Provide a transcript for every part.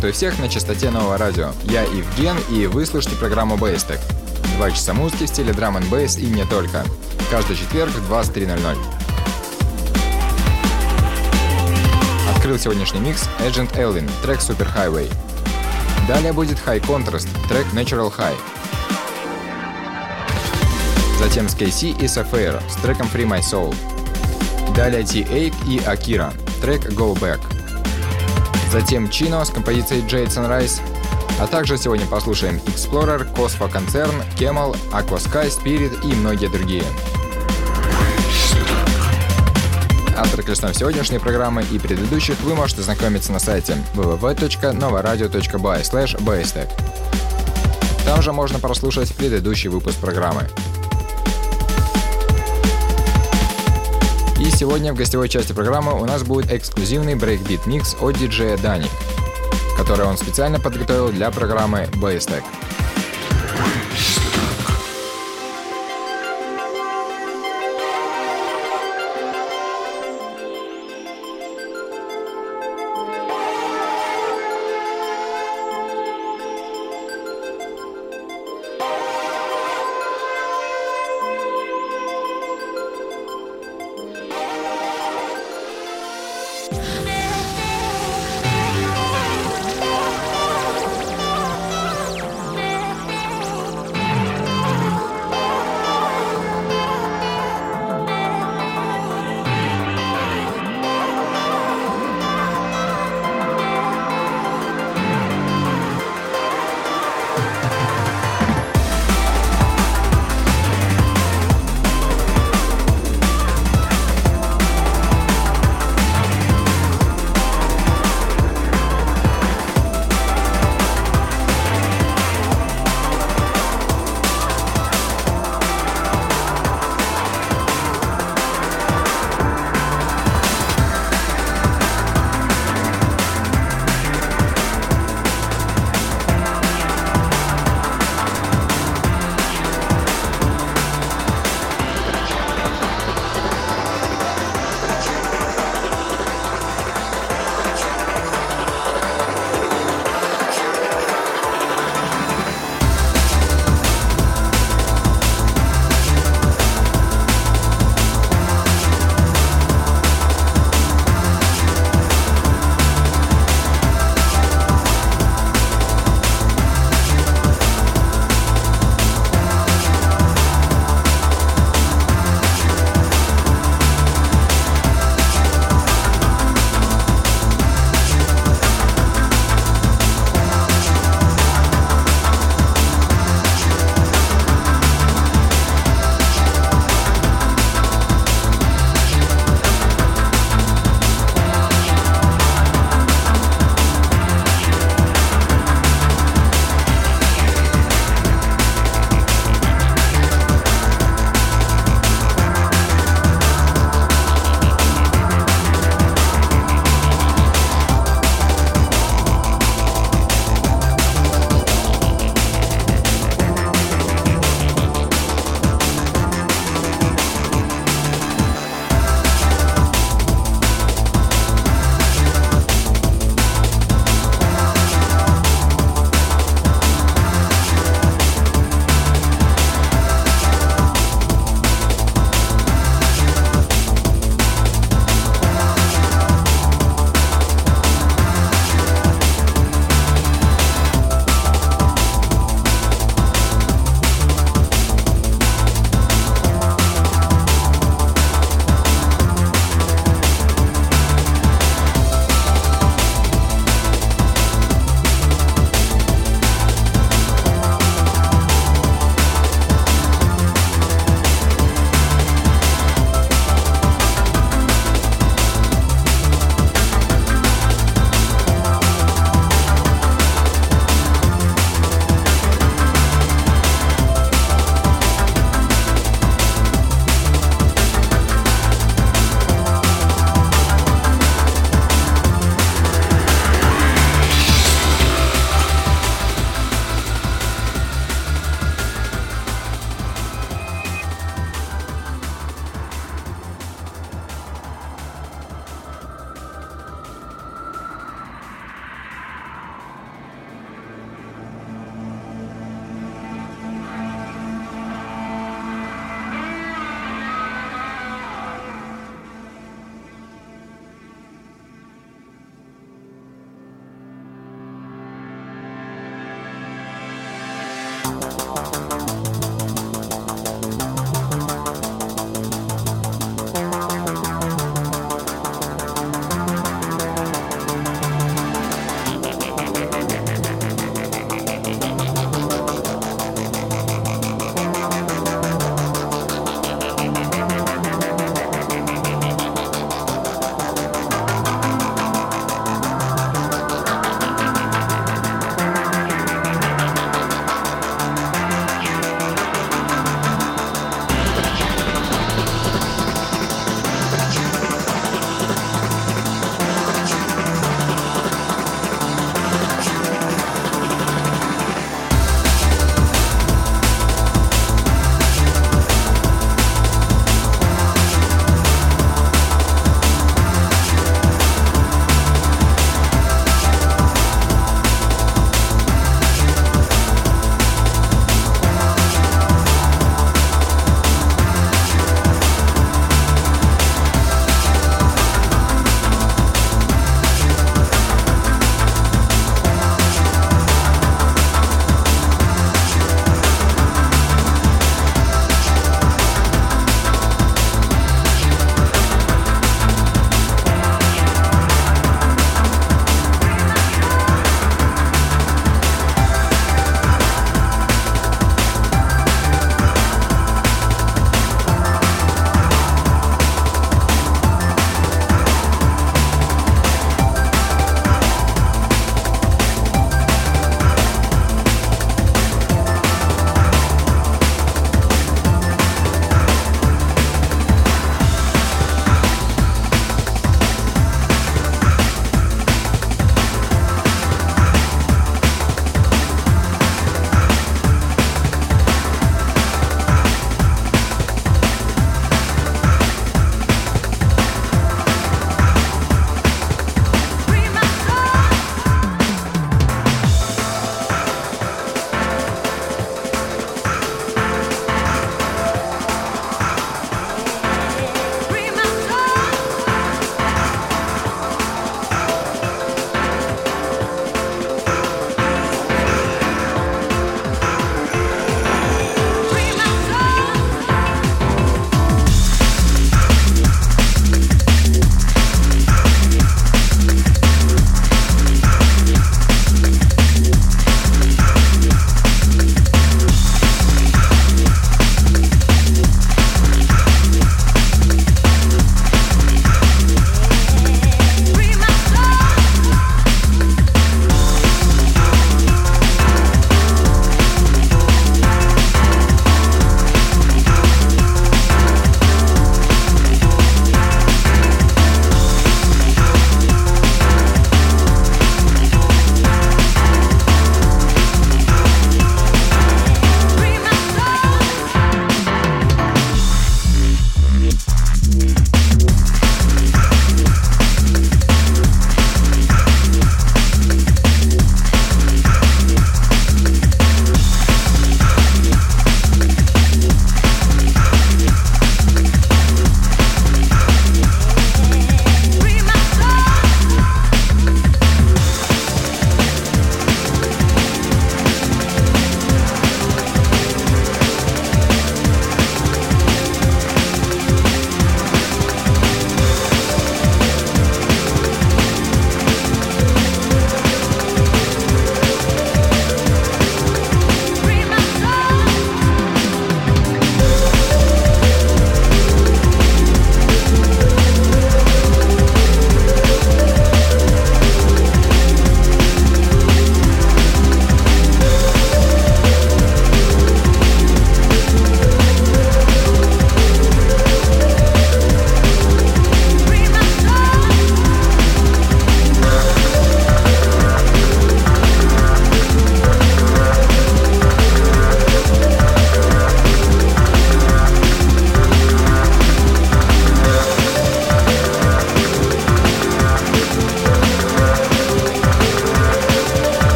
Приветствую всех на частоте Нового радио. Я Евген, и вы слушаете программу Base Tech. 2 часа музыки в стиле Drum & Bass и не только. Каждый четверг в 23:00. Открыл сегодняшний микс Agent Elvin, трек Super Highway. Далее будет High Contrast, трек Natural High. Затем SKC и Sapphire с треком Free My Soul. Далее T8 и Akira, трек Go Back. Затем Chino с композицией Jade Sunrise. А также сегодня послушаем Explorer, Cosmo Concern, Camel, Aqua Sky, Spirit и многие другие. А с трек-листом сегодняшней программы и предыдущих вы можете ознакомиться на сайте www.novoradio.by/basetech. Там же можно прослушать предыдущий выпуск программы. И сегодня в гостевой части программы у нас будет эксклюзивный брейкбит-микс от диджея Danik, который он специально подготовил для программы Base Tech. Yeah.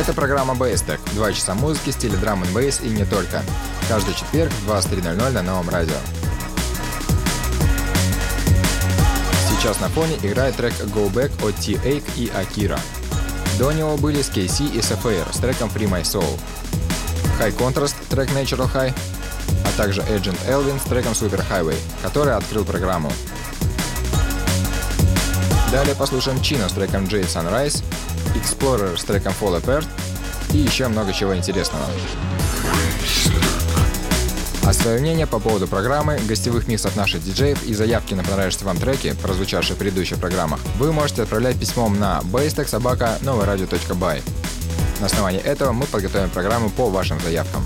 Это программа Bass-Tech. 2 часа музыки в стиле драм н бейс и не только. Каждый четверг в 23:00 на Новом радио. Сейчас на фоне играет трек Go Back от T-Ake и Akira. До него были SKC и Sapphire с треком Free My Soul, High Contrast трек Natural High, а также Agent Elvin с треком Super Highway, который открыл программу. Далее послушаем Chino с треком Jade Sunrise, Explorer с треком Fall Apart и еще много чего интересного. А свое мнение по поводу программы, гостевых миксов наших диджеев и заявки на понравившиеся вам треки, прозвучавшие в предыдущих программах, вы можете отправлять письмом на basstech@novaradio.by. На основании этого мы подготовим программу по вашим заявкам.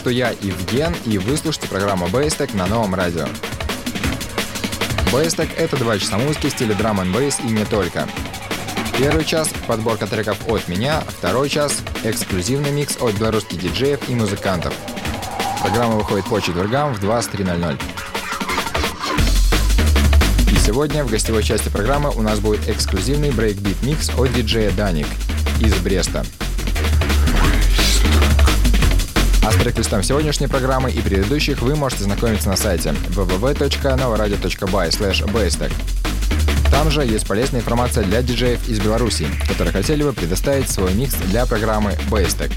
что я Евген, и вы слушаете программу Base на новом радио. Base — это 2 часа музыки в стиле драм н бейс и не только. Первый час — подборка треков от меня, второй час — эксклюзивный микс от белорусских диджеев и музыкантов. Программа выходит по четвергам в 23:00. И сегодня в гостевой части программы у нас будет эксклюзивный брейкбит-микс от диджея Даник из Бреста. А с трек-листом сегодняшней программы и предыдущих вы можете знакомиться на сайте www.novaradio.by/basetek. Там же есть полезная информация для диджеев из Беларуси, которые хотели бы предоставить свой микс для программы Basetek.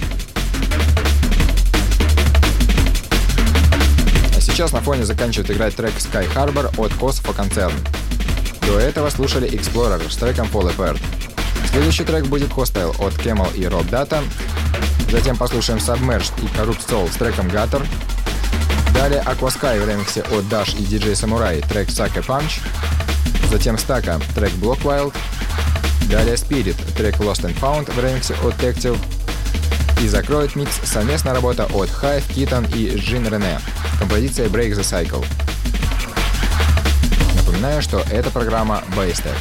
А сейчас на фоне заканчивает играть трек Sky Harbor от Kosovo Concern. До этого слушали Explorer с треком Fall Apart. Следующий трек будет Hostile от Camel и Rob Data. Затем послушаем Submerged и Corrupt Soul с треком Gutter. Далее Aquasky в ремиксе от Dash и DJ Samurai трек Sucker Punch. Затем Staka трек Block Wild. Далее Spirit трек Lost and Found в ремиксе от Tective. И закроет микс совместная работа от Hive, Keaton и Jean René. Композиция Break the Cycle. Напоминаю, что это программа Basetek.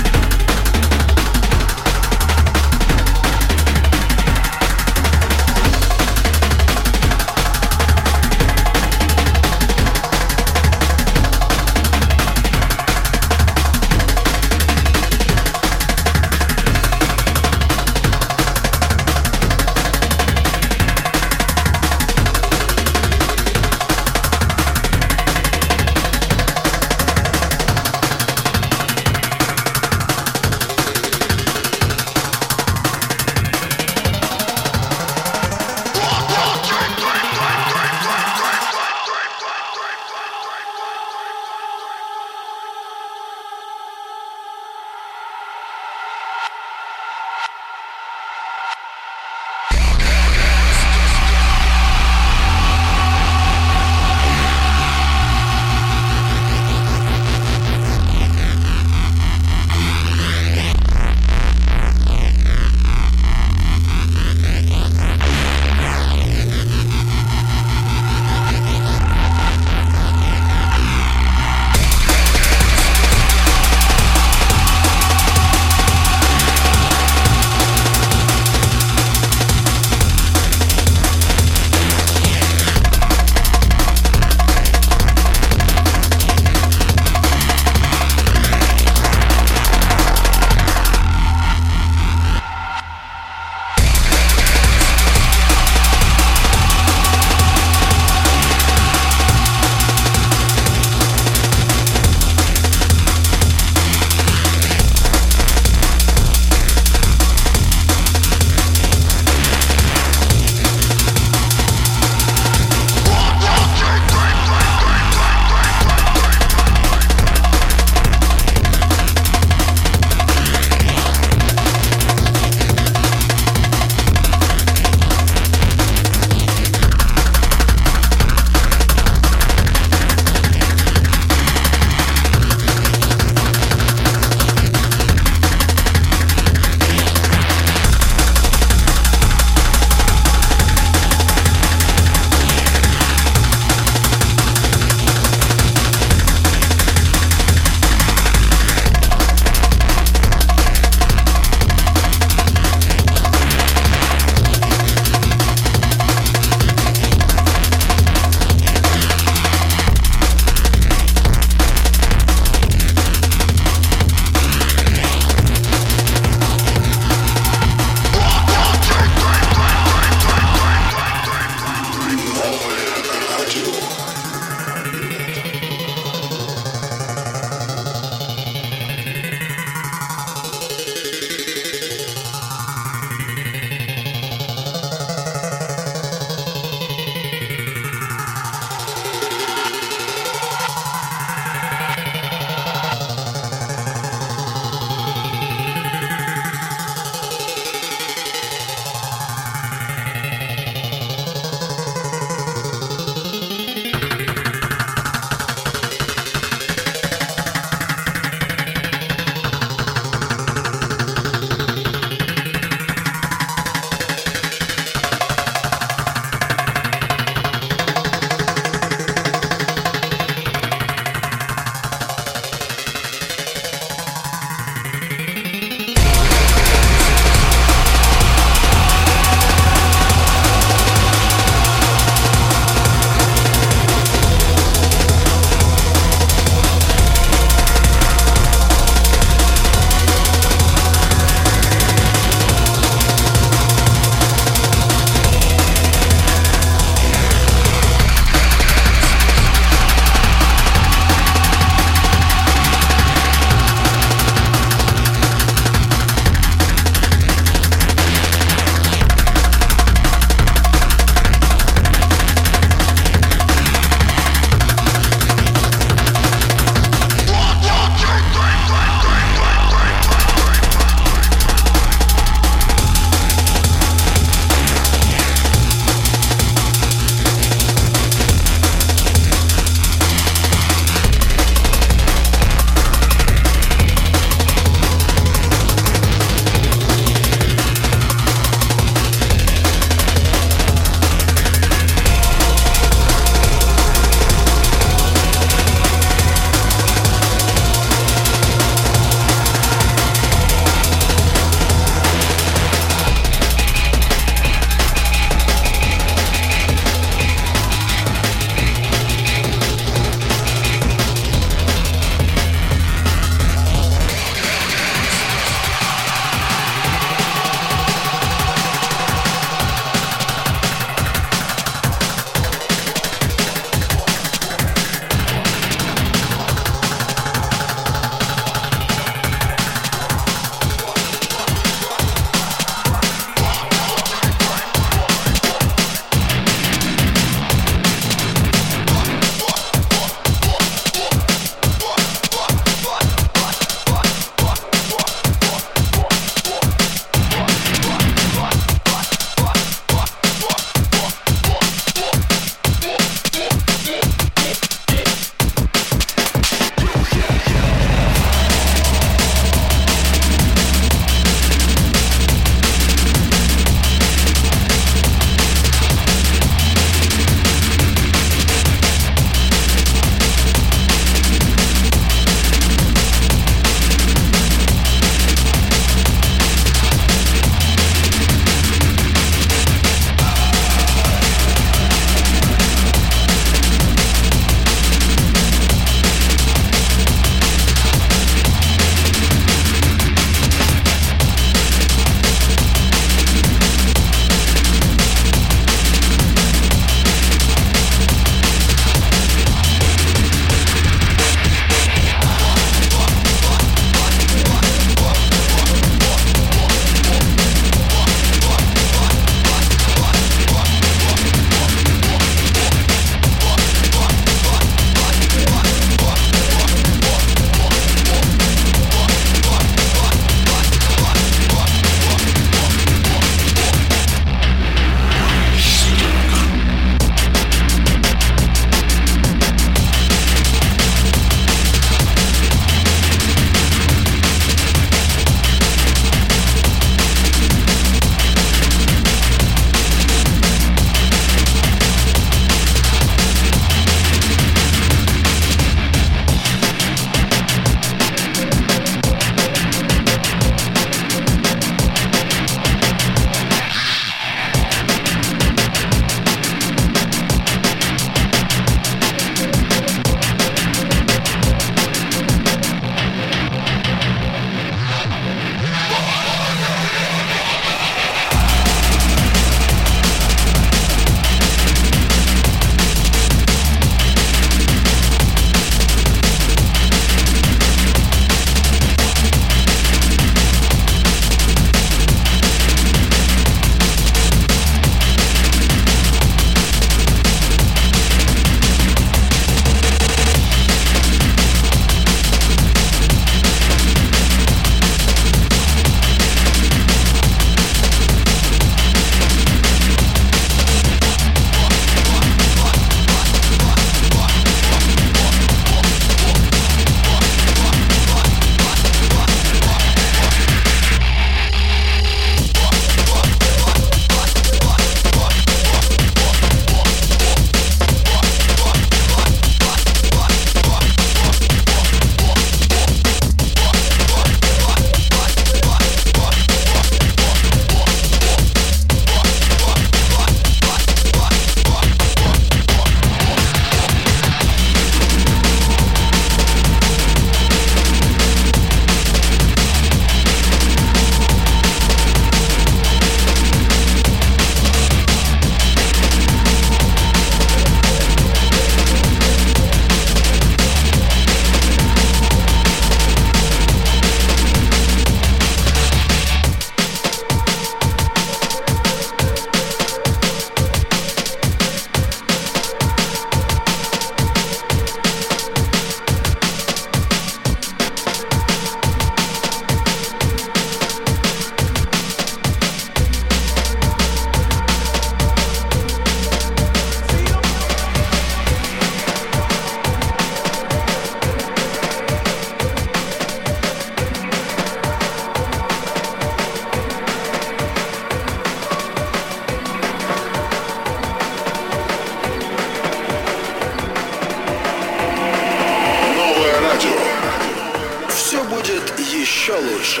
будет еще лучше.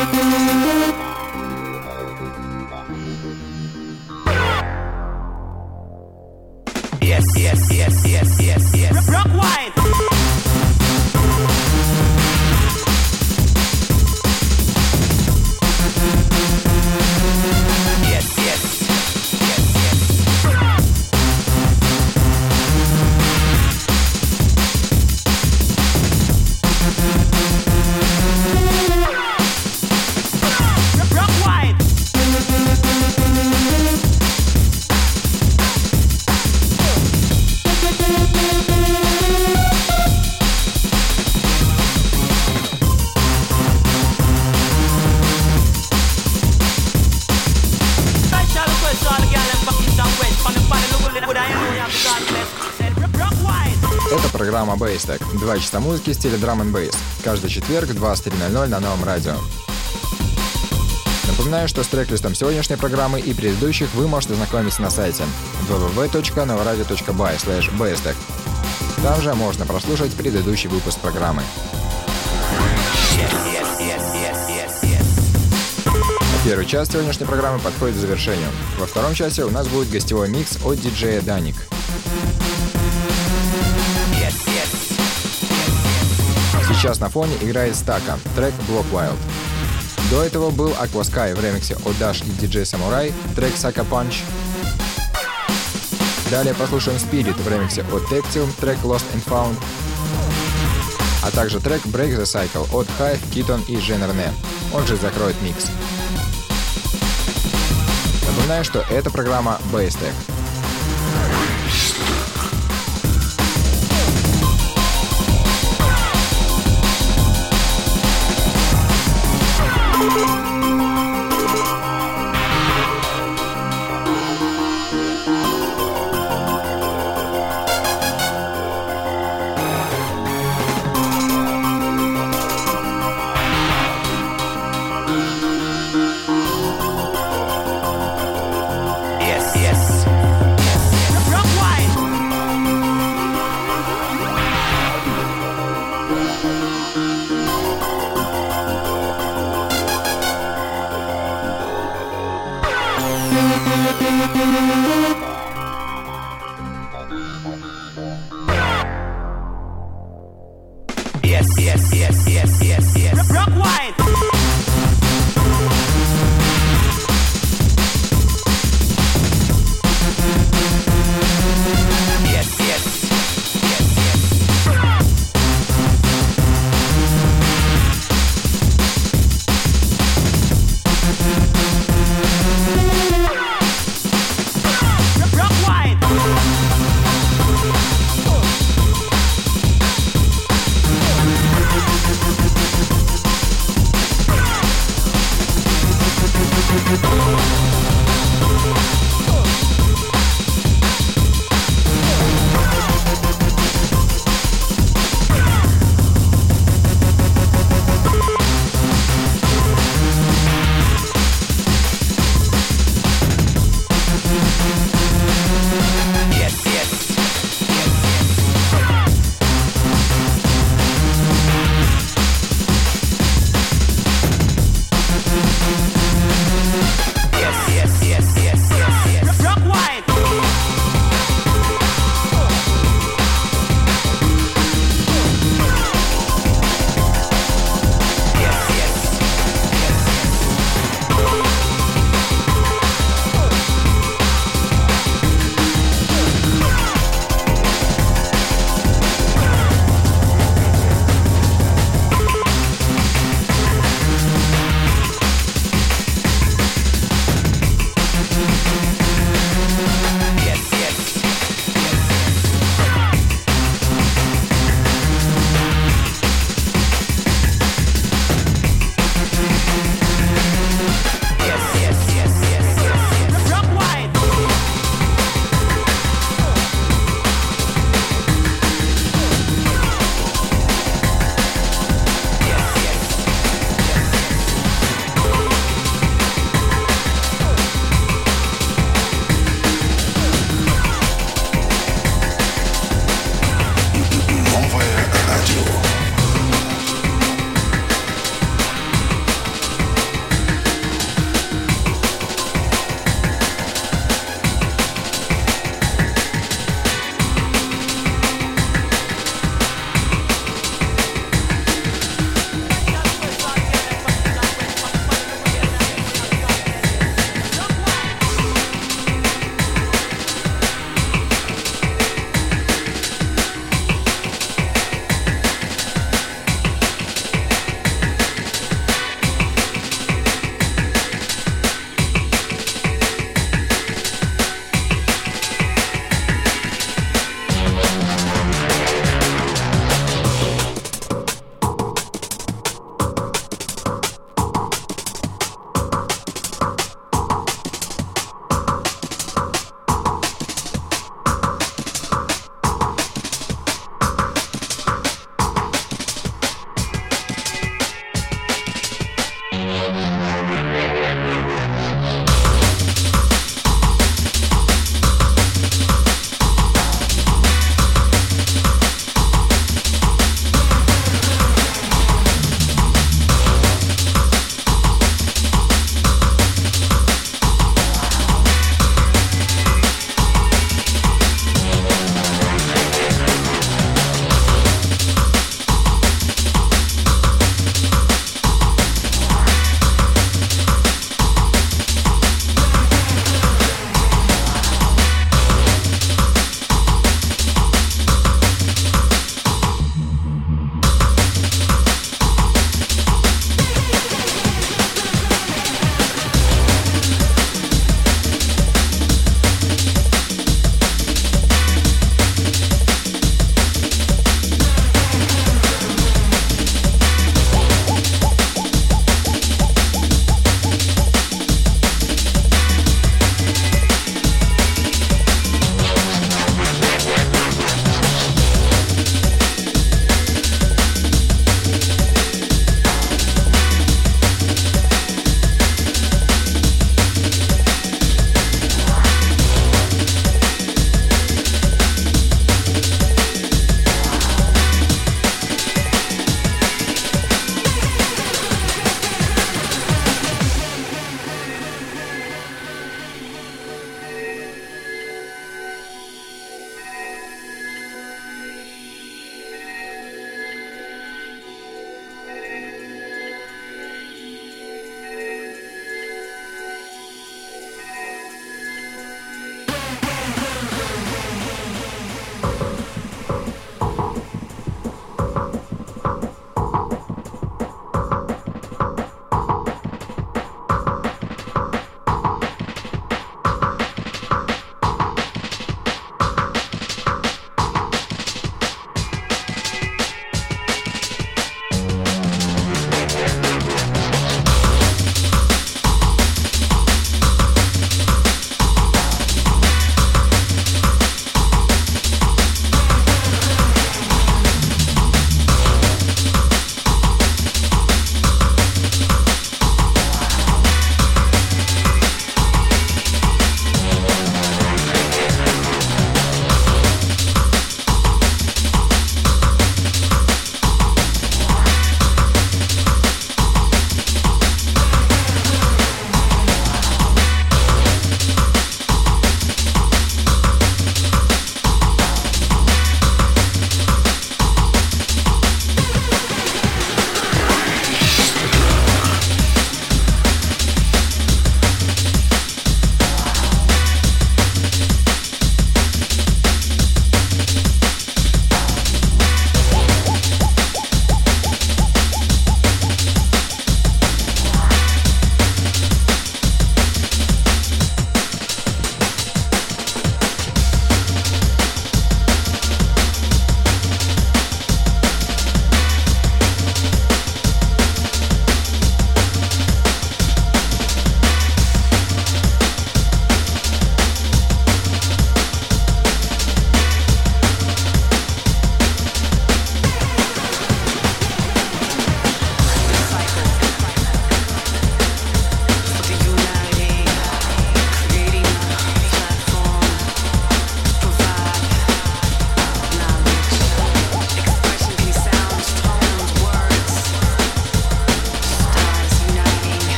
Это программа Bass-Tech. 2 часа музыки в стиле Drum and Bass. Каждый четверг в 23:00 на новом радио. Напоминаю, что с трек-листом сегодняшней программы и предыдущих вы можете ознакомиться на сайте www.novaradio.by/basstech. Там же можно прослушать предыдущий выпуск программы. Первый час сегодняшней программы подходит к завершению. Во втором часе у нас будет гостевой микс от диджея Даник. Сейчас на фоне играет Стака, трек Block Wild. До этого был Aqua Sky в ремиксе от Dash и DJ Samurai, трек Sucker Punch. Далее послушаем Spirit в ремиксе от Tactile, трек Lost and Found. А также трек Break the Cycle от Hive, Keaton и Женерне. Он же закроет микс. Напоминаю, что это программа Bass-Tech.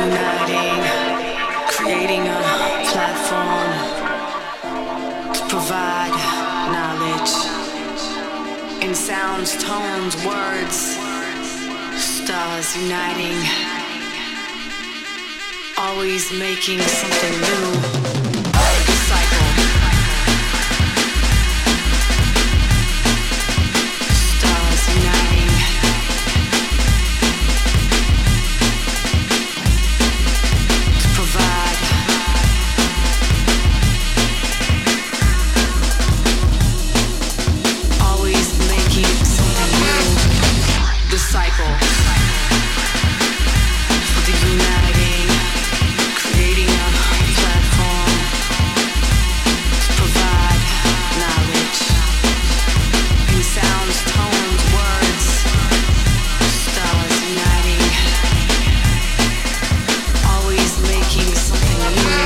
uniting, creating a platform to provide knowledge in sounds, tones, words, stars uniting, always making something new. The cycle. Stars uniting. To provide. Always making something new. The cycle. For the uniting, creating a platform to provide knowledge in sounds, tones, words, stars uniting, always making something new.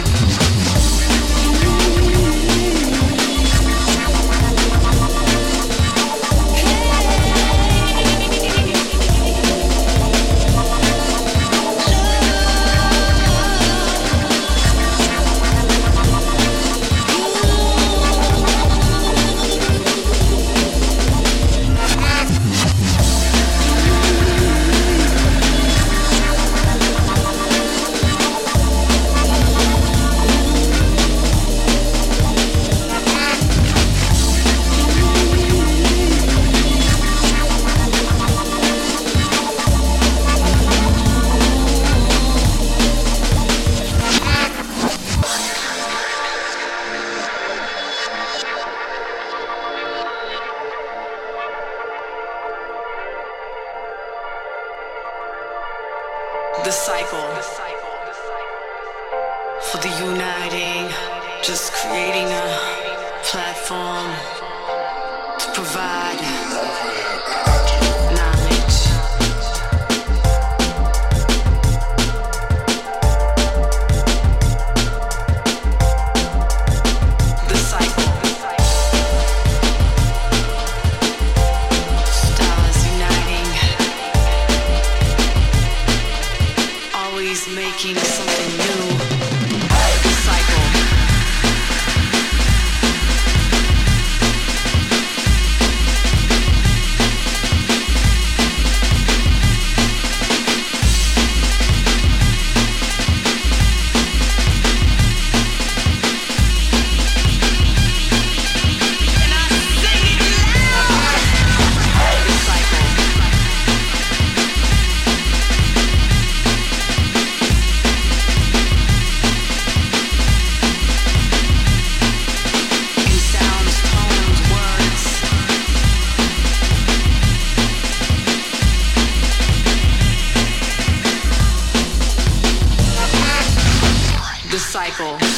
The cycle for the uniting, just creating a platform to provide knowledge. The cycle. Stars uniting. Always making something new. The cycle. And I sing it loud. The cycle. In sounds, tones, words. The cycle.